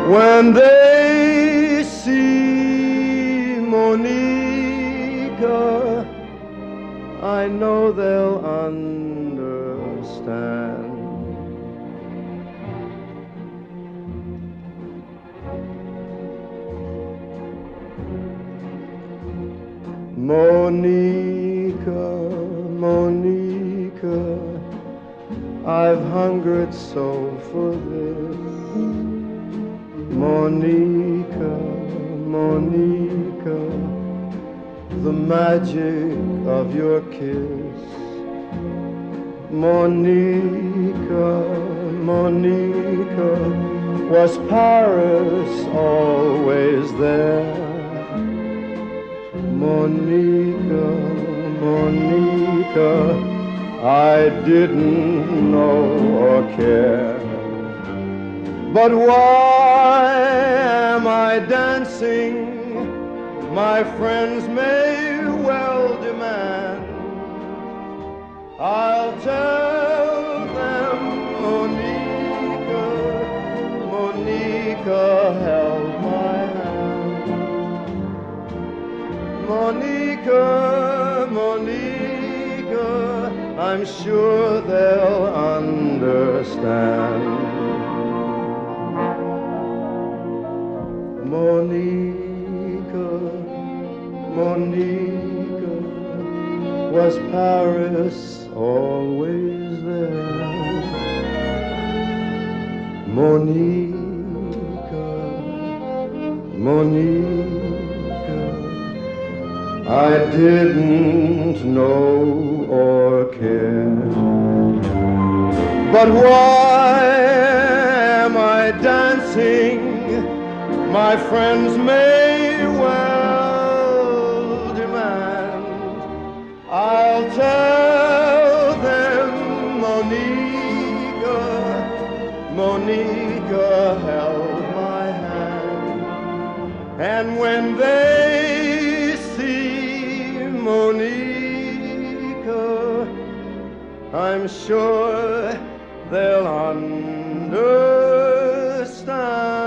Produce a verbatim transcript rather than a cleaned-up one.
When they see Monica, I know they'll understand. Monica, Monica, I've hungered so for this. Monica, Monica, the magic of your kiss. Monica, Monica, was Paris always there? Monica, Monica, I didn't know or care. But why am I dancing? My friends may well demand. I'll tell them Monica, Monica held my hand. Monica, Monica, I'm sure they'll understand. Monica, Monica, was Paris always there? Monica, Monica, I didn't know or care. But why am I dancing? My friends may well demand. I'll tell them Monica, Monica held my hand. And when they see Monica, I'm sure they'll understand.